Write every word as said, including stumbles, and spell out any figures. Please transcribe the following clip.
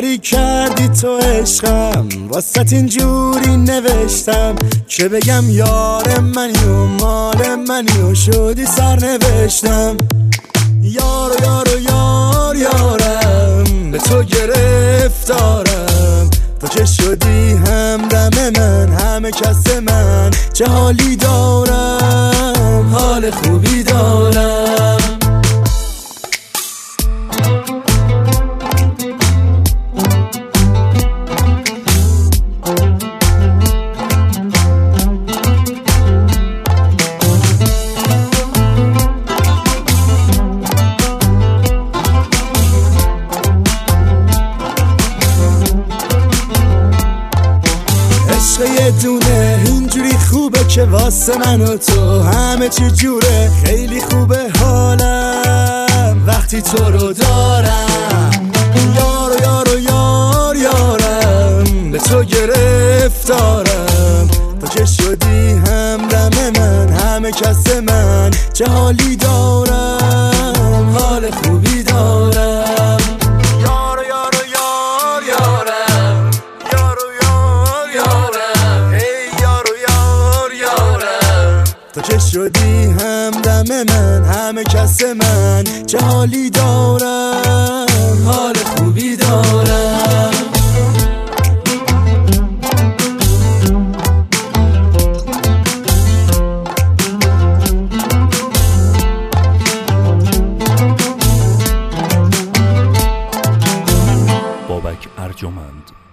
کاری کردی تو عشقم، واسه اینجوری نوشتم که بگم یار منی و مال منی و شدی سر نوشتم. یار یار یار یارم به تو گرفتارم، تو که شدی همدم من همه کس من، چه حالی دارم حال خوبی دارم. یه دونه اینجوری خوبه که واسه من و تو همه چی جوره، خیلی خوبه حالم وقتی تو رو دارم. یار یار یار یارم به تو گرفتارم، تو که شدی همدم من همه کس من، چه حالی دارم حال خوبی دارم. تو که شدی همدم من همه کس من، چه حالی دارم حال خوبی دارم. بابک ارجمند.